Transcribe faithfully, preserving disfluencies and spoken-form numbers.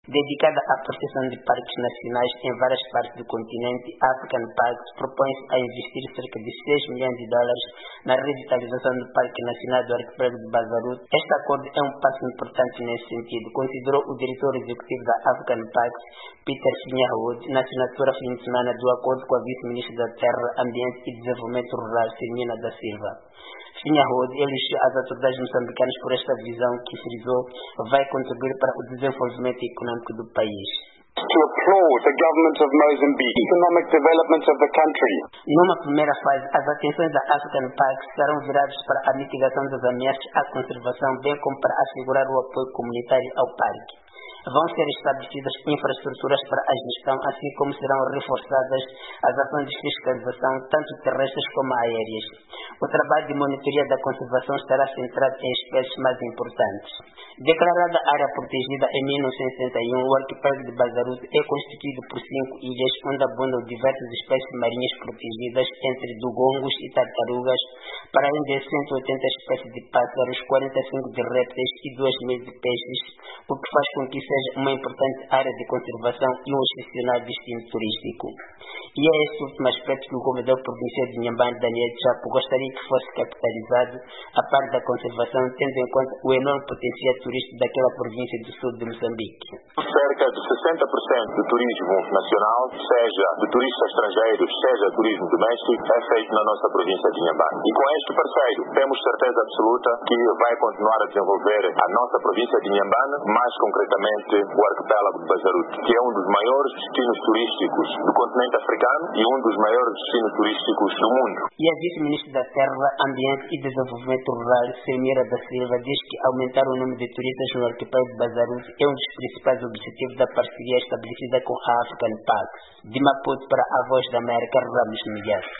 Dedicada à proteção de parques nacionais em várias partes do continente, a African Parks propõe-se a investir cerca de seis milhões de dólares na revitalização do Parque Nacional do Arquipélago de Bazaruto. Este acordo é um passo importante nesse sentido, considerou o diretor executivo da African Parks, Peter Finha-Wood, na assinatura fim de semana do acordo com a vice-ministra da Terra, Ambiente e Desenvolvimento Rural, Firmina da Silva. Finha-Wood elogiou as autoridades moçambicanas por esta visão que, frisou, vai contribuir para o desenvolvimento econômico do país. To applaud the government of Mozambique, economic development of the country. Numa primeira fase, as atenções da African Parks serão viradas para a mitigação das ameaças à conservação, bem como para assegurar o apoio comunitário ao parque. Vão ser estabelecidas infraestruturas para a gestão, assim como serão reforçadas as ações de fiscalização, tanto terrestres como aéreas. O trabalho de monitoria da conservação estará centrado em espécies mais importantes. Declarada área protegida em mil novecentos e sessenta e um, o arquipélago de Bazaruto é constituído por cinco ilhas onde abundam diversas espécies marinhas protegidas, entre dugongos e tartarugas, para além de cento e oitenta espécies de pássaros, quarenta e cinco de répteis e duas mil de peixes, o que faz com que seja uma importante área de conservação e um excepcional destino turístico. E é este último aspecto que o governador provincial de Inhambane, Daniel Chapo, gostaria que fosse capitalizado a parte da conservação, tendo em conta o enorme potencial turístico daquela província do sul de Moçambique. Cerca de sessenta por cento do turismo nacional, seja de turistas estrangeiros, seja turismo doméstico, é feito na nossa província de Inhambane. E com este parceiro, temos certeza absoluta que vai continuar a desenvolver a nossa província de Inhambane, mais concretamente o arquipélago de Bazaruto, que é um dos maiores destinos turísticos do continente africano e um dos maiores destinos turísticos do mundo. E a vice-ministra da Terra, Ambiente e Desenvolvimento Rural, Firmina da Silva, diz que aumentar o número de turistas no arquipélago de Bazaruto é um dos principais objetivos da parceria estabelecida com a African Parks. De Maputo para a Voz da América, Ramos Miguel.